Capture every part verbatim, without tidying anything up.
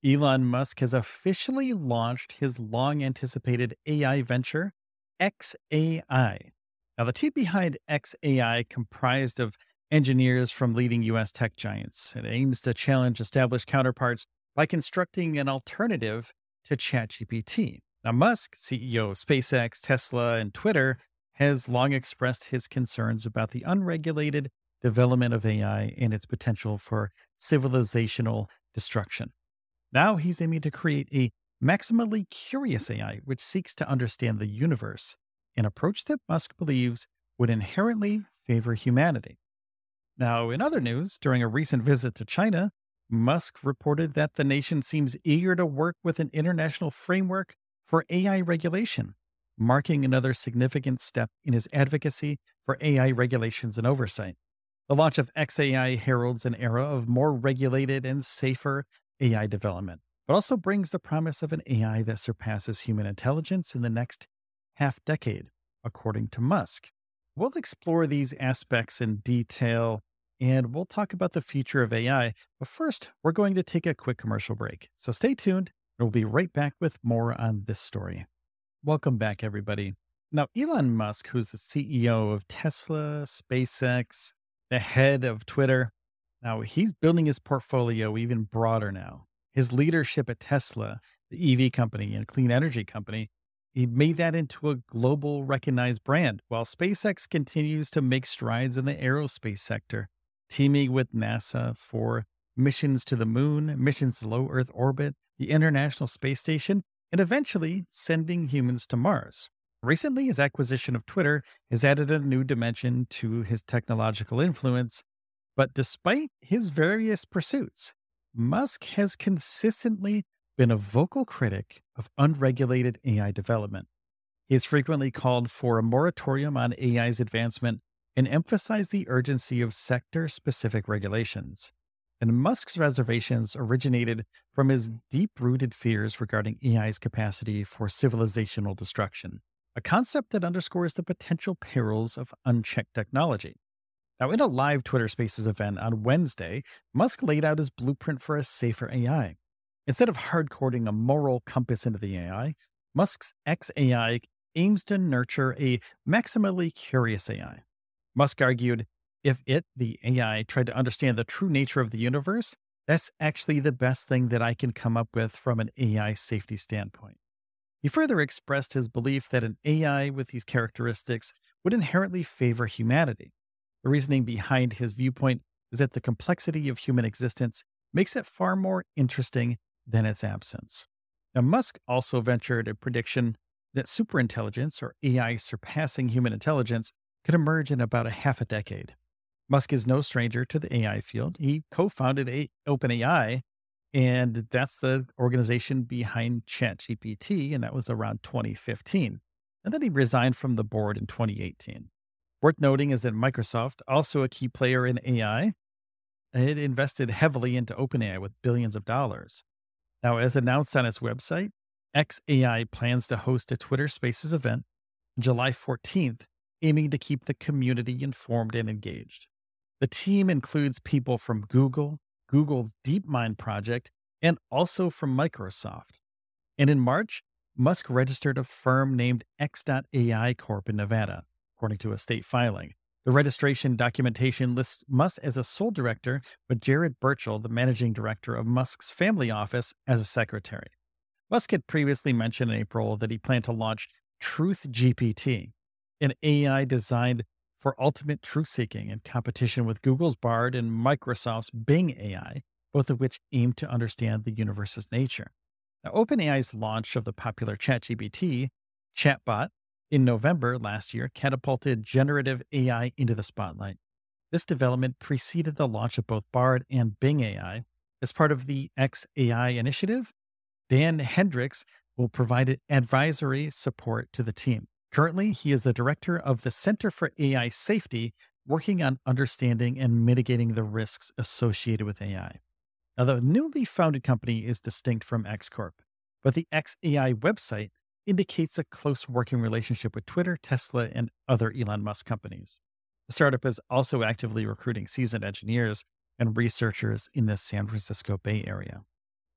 Elon Musk has officially launched his long anticipated A I venture, xAI. Now, the team behind xAI, comprised of engineers from leading U S tech giants, it aims to challenge established counterparts by constructing an alternative to ChatGPT. Now, Musk, C E O of SpaceX, Tesla, and Twitter, has long expressed his concerns about the unregulated development of A I and its potential for civilizational destruction. Now he's aiming to create a maximally curious A I which seeks to understand the universe, an approach that Musk believes would inherently favor humanity. Now, in other news, during a recent visit to China, Musk reported that the nation seems eager to work with an international framework for A I regulation, marking another significant step in his advocacy for A I regulations and oversight. The launch of xAI heralds an era of more regulated and safer A I development, but also brings the promise of an A I that surpasses human intelligence in the next half decade, according to Musk. We'll explore these aspects in detail and we'll talk about the future of A I. But first, we're going to take a quick commercial break. So stay tuned, and we'll be right back with more on this story. Welcome back, everybody. Now, Elon Musk, who's the C E O of Tesla, SpaceX, the head of Twitter, now he's building his portfolio even broader now. His leadership at Tesla, the E V company and clean energy company, he made that into a global recognized brand, while SpaceX continues to make strides in the aerospace sector, teaming with NASA for missions to the moon, missions to low Earth orbit, the International Space Station, and eventually sending humans to Mars. Recently, his acquisition of Twitter has added a new dimension to his technological influence, but despite his various pursuits, Musk has consistently been a vocal critic of unregulated A I development. He has frequently called for a moratorium on A I's advancement and emphasized the urgency of sector specific regulations. And Musk's reservations originated from his deep rooted fears regarding A I's capacity for civilizational destruction, a concept that underscores the potential perils of unchecked technology. Now, in a live Twitter Spaces event on Wednesday, Musk laid out his blueprint for a safer A I. Instead of hard coding a moral compass into the A I, Musk's xAI aims to nurture a maximally curious A I. Musk argued, if it, the A I, tried to understand the true nature of the universe, that's actually the best thing that I can come up with from an A I safety standpoint. He further expressed his belief that an A I with these characteristics would inherently favor humanity. The reasoning behind his viewpoint is that the complexity of human existence makes it far more interesting than its absence. Now, Musk also ventured a prediction that superintelligence, or A I surpassing human intelligence, could emerge in about a half a decade. Musk is no stranger to the A I field. He co-founded a- OpenAI, and that's the organization behind ChatGPT, and that was around twenty fifteen. And then he resigned from the board in twenty eighteen. Worth noting is that Microsoft, also a key player in A I, it invested heavily into OpenAI with billions of dollars. Now, as announced on its website, xAI plans to host a Twitter Spaces event July fourteenth, aiming to keep the community informed and engaged. The team includes people from Google, Google's DeepMind project, and also from Microsoft. And in March, Musk registered a firm named X.AI Corp in Nevada, according to a state filing. The registration documentation lists Musk as a sole director, with Jared Birchall, the managing director of Musk's family office, as a secretary. Musk had previously mentioned in April that he planned to launch Truth G P T, an A I designed for ultimate truth seeking in competition with Google's Bard and Microsoft's Bing A I, both of which aim to understand the universe's nature. Now, OpenAI's launch of the popular ChatGPT chatbot in November last year catapulted generative A I into the spotlight. This development preceded the launch of both Bard and Bing A I. As part of the xAI initiative, Dan Hendricks will provide advisory support to the team. Currently, he is the director of the Center for A I Safety, working on understanding and mitigating the risks associated with A I. Now, the newly founded company is distinct from X Corp, but the xAI website indicates a close working relationship with Twitter, Tesla, and other Elon Musk companies. The startup is also actively recruiting seasoned engineers and researchers in the San Francisco Bay Area.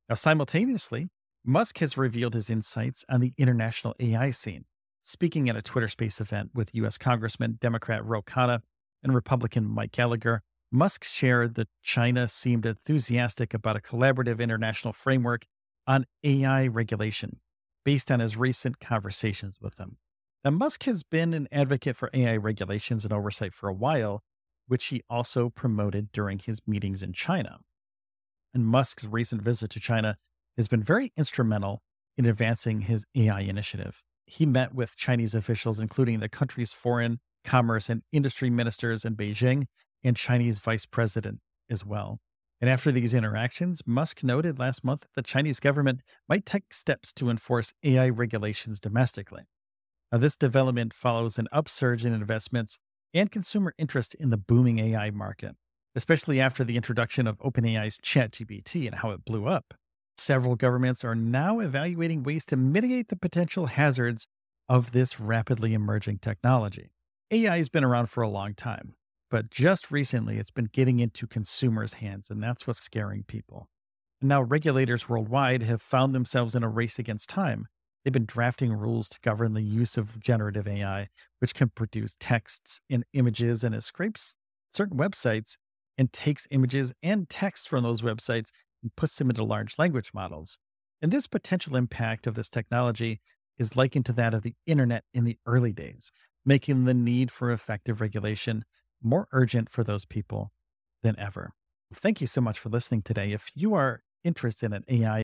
Now, simultaneously, Musk has revealed his insights on the international A I scene. Speaking at a Twitter Space event with U S. Congressman Democrat Ro Khanna and Republican Mike Gallagher, Musk shared that China seemed enthusiastic about a collaborative international framework on A I regulation based on his recent conversations with them. Now, Musk has been an advocate for A I regulations and oversight for a while, which he also promoted during his meetings in China. And Musk's recent visit to China has been very instrumental in advancing his A I initiative. He met with Chinese officials, including the country's foreign, commerce, and industry ministers in Beijing and Chinese vice president as well. And after these interactions, Musk noted last month that the Chinese government might take steps to enforce A I regulations domestically. Now, this development follows an upsurge in investments and consumer interest in the booming A I market, especially after the introduction of OpenAI's ChatGPT and how it blew up. Several governments are now evaluating ways to mitigate the potential hazards of this rapidly emerging technology. A I has been around for a long time, but just recently it's been getting into consumers' hands, and that's what's scaring people. Now, regulators worldwide have found themselves in a race against time. They've been drafting rules to govern the use of generative A I, which can produce texts and images, and it scrapes certain websites and takes images and text from those websites and puts them into large language models. And this potential impact of this technology is likened to that of the internet in the early days, making the need for effective regulation more urgent for those people than ever. Thank you so much for listening today. If you are interested in A I